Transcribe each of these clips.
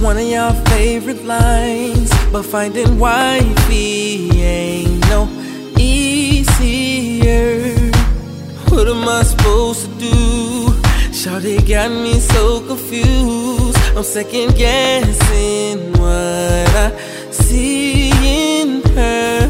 one of your favorite lines, but finding wifey ain't no easier. What am I supposed to do? Shawty got me so confused. I'm second guessing what I see in her.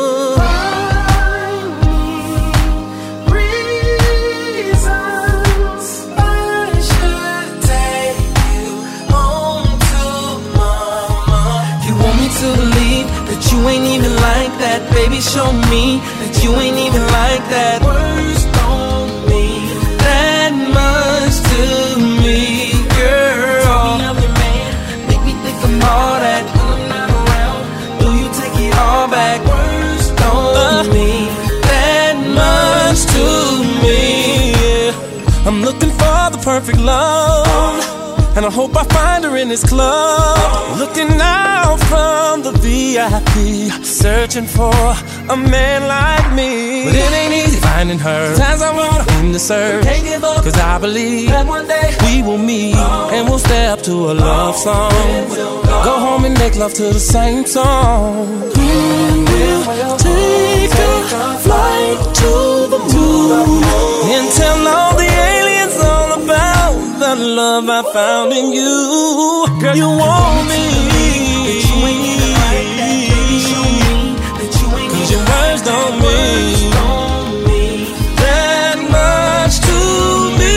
You ain't even like that, baby, show me that you ain't even like that. Words don't mean that much to me, girl. Tell me I'm your man, make me think I'm all that. When I'm not around, do you take it all back? Words don't mean that much to me, yeah. I'm looking for the perfect love, and I hope I find her in this club. Looking out from the VIP, searching for a man like me. But it ain't easy finding her. Times I want her in the search, can't give up, cause I believe that one day we will meet, and we'll step to a love song. Go home and make love to the same song. We'll take a flight to the moon and tell all the aliens all about the love I found in you. Girl, you want me, but you ain't even like that, baby, show me that you ain't, cause your words don't mean that much to me.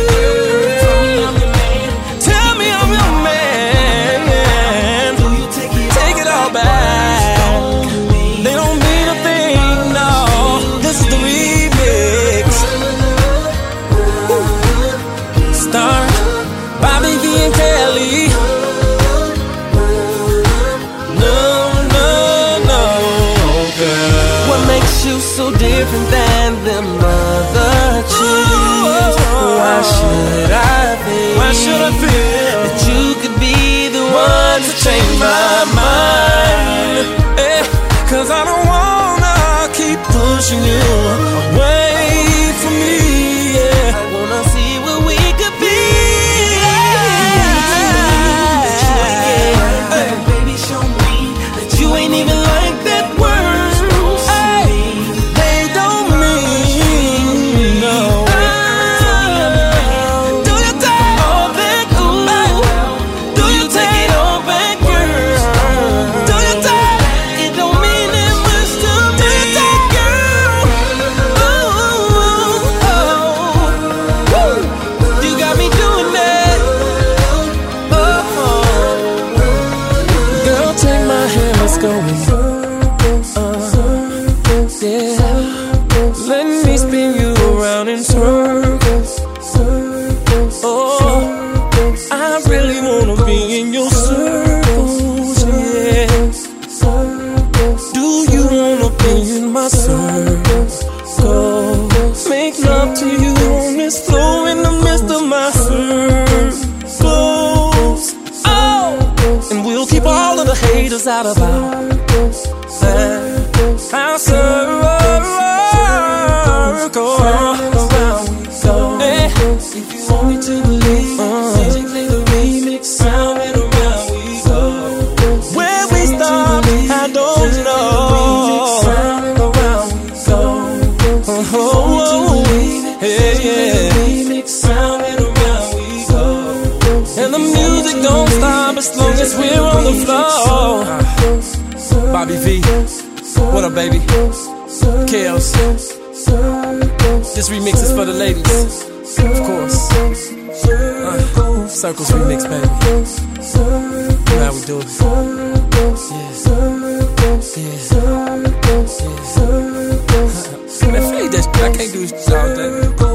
Tell me I'm your man. Do you take it all back? They don't mean a thing, no. This is the remix. Star Bobby V and Kelly. You so different than them other chicks. Why should I feel that you could be the one to change my mind? Cause I don't wanna keep pushing you away from me, yeah. I wanna see what we could be. Baby, show me that you ain't even like that word. Let me spin you around in circles. Oh, I really wanna be in your circles, yeah. Do you wanna be in my circles? Make love to you on this floor in the midst of my circles. Oh, and we'll keep all of the haters out of our circle. If you want me to believe, DJ play the remix, sound and around we go. Where we start, I don't know. Sound and around we go. Remix, sound and around we go. And the music don't stop as long as we're on the floor. Bobby V, what up, baby? Kels. This remix is for the ladies, of course. Circles remix, baby. You know how we do it. Yeah. Man, fade that shit. I can't do this all day.